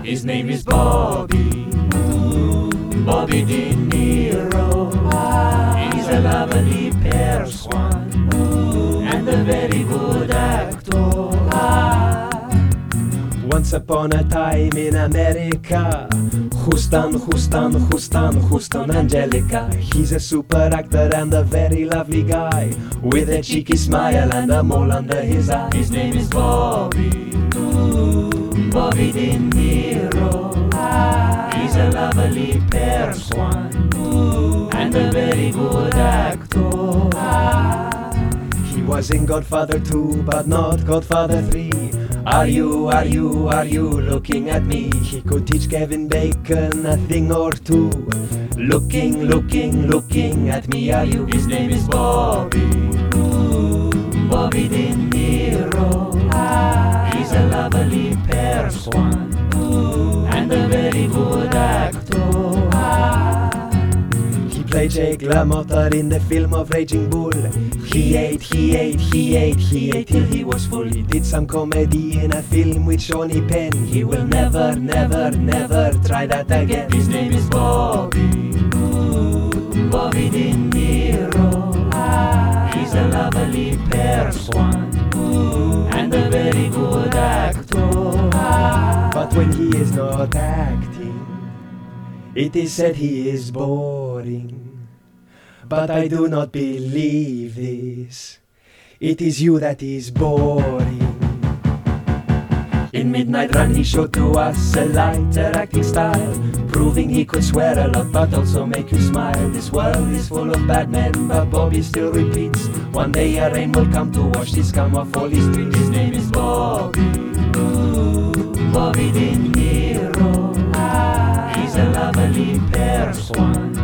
His name is Bobby, Bobby De Niro. He's a lovely person and a very good actor. Once upon a time in America, Houston Angelica. He's a super actor and a very lovely guy, with a cheeky smile and a mole under his eye. His name is Bobby, Bobby De Niro. He's a lovely person and a very good actor. He was in Godfather 2, but not Godfather 3. Are you looking at me? He could teach Kevin Bacon a thing or two. Looking at me, are you? His name is Bobby, Bobby De Niro. He's a lovely person and a very good actor. He played Jake LaMotta in the film of Raging Bull. He ate till he was full. He did some comedy in a film with Shawnee Penn. He will never try that again. His name is Bobby, Bobby De Niro. He's a lovely person and a very good actor. But when he is not acting, it is said he is boring. But I do not believe this. It is you that is boring. In Midnight Run he showed to us a lighter acting style, proving he could swear a lot but also make you smile. This world is full of bad men, but Bobby still repeats, one day a rain will come to wash this scum off all his streets. His name is Bobby, Bobby De Niro. He's a lovely person